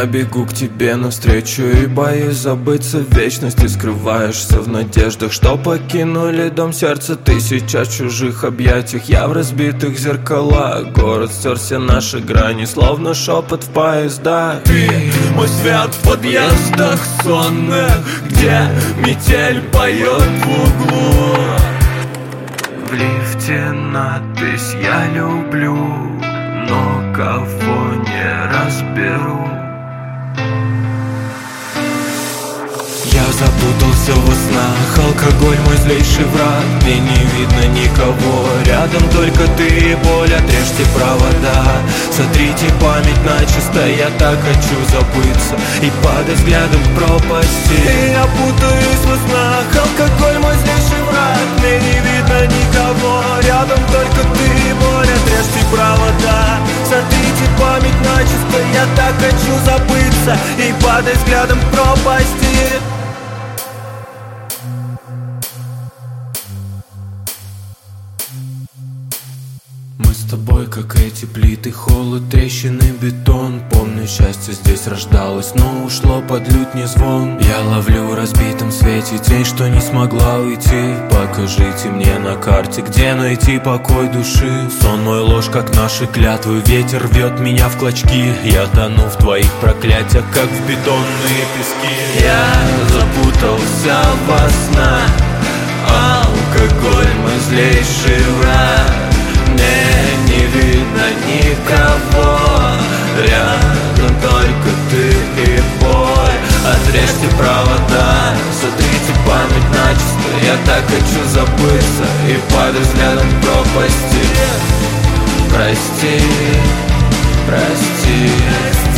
Я бегу к тебе навстречу и боюсь забыться в вечности. Скрываешься в надеждах, что покинули дом сердца. Ты сейчас в чужих объятиях, я в разбитых зеркалах. Город стер все наши грани, словно шепот в поездах. Ты мой свет в подъездах сонных, где метель поет в углу. В лифте надпись «Я люблю», но кого не разберу. Я запутался во снах, алкоголь мой злейший враг. Мне не видно никого, рядом только ты и боль. Отрежьте провода, сотрите память начисто. Я так хочу забыться и падать взглядом в пропасти. И я путаюсь во снах, алкоголь мой злейший враг. Мне не видно никого, рядом только ты и боль. Отрежьте провода, сотрите память начисто. Я так хочу забыться и падать взглядом в пропасти. Мы с тобой, как эти плиты, холод, трещины, бетон. Помню, счастье здесь рождалось, но ушло под лютний звон. Я ловлю в разбитом свете тень, что не смогла уйти. Покажите мне на карте, где найти покой души. Сон мой ложь, как наши клятвы, ветер рвет меня в клочки. Я тону в твоих проклятиях, как в бетонные пески. Я запутался во снах, алкоголь мой злейший враг. Мне не видно никого, рядом только ты и боль. Отрежьте провода, сотрите память начисто. Я так хочу забыться и падаю взглядом в пропасти. Прости, прости.